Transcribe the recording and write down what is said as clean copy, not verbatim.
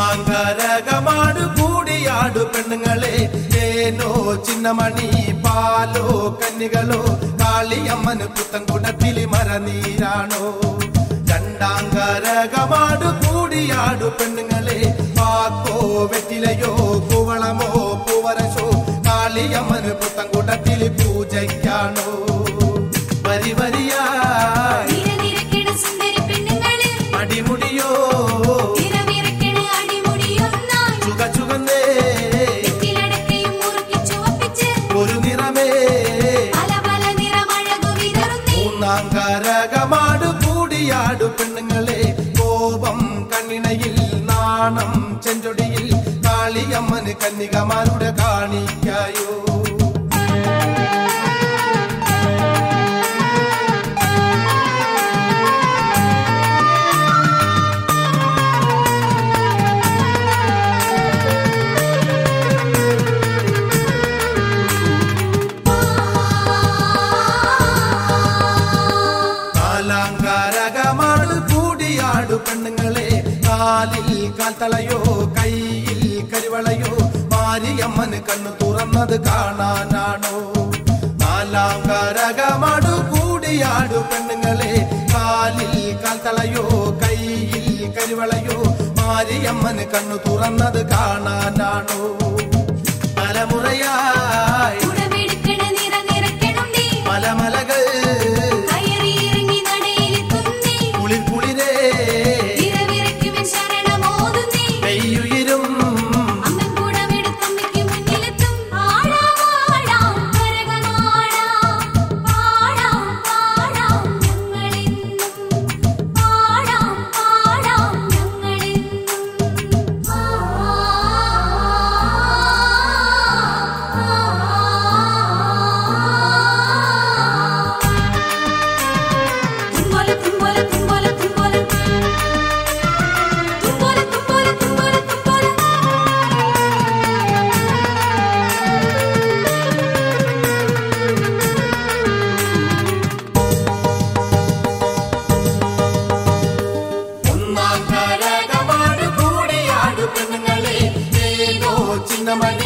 ഒന്നാങ്കരകമാടു കൂടിയാടു പെണ്ണുങ്ങളെ ഏനോ ചിന്നമണി പാലോ കന്നികളോ കാളിയമ്മന് പുത്തൻകുടത്തിലി മരനീരാണോ രണ്ടാങ്കരകമാടു കൂടിയാടു പെണ്ണുങ്ങളെ പാക്കോ വെറ്റിലയോ കുവളമോ പൂവരശോ കാളിയമ്മന് പുത്തൻകുടത്തിലി പൂജയ്ക്കാണോ വരി വരിയായി അടിമുടിയോ ഒരു നിറമേ മൂന്നാങ്കരകമാടു കൂടിയാടു പെണ്ണുങ്ങളെ കോപം കണ്ണിണയിൽ നാണം ചെഞ്ചൊടിയിൽ കാളിയമ്മന് കന്യകമാരുടെ കാണിക്കായോ നാലാങ്കരകമാടു കൂടിയാടു പെണ്ണുങ്ങളെ കാലിൽ കാൽത്തളയോ കയ്യിൽ കരിവളയോ മാരിയമ്മന് കണ്ണു തുറന്നത് കാണാനാണോ നാലാങ്കരകമാടു കൂടിയാടു പെണ്ണുങ്ങളെ കാലിൽ കാൽത്തളയോ കയ്യിൽ കരിവളയോ മാരിയമ്മന് കണ്ണു തുറന്നത് കാണാനാണോ തലമുറയായി മലമലകൾ ഒന്നാങ്കരകമാടു കൂടിയാടു പെണ്ണുങ്ങളെ ഏനോ ചിന്നമണി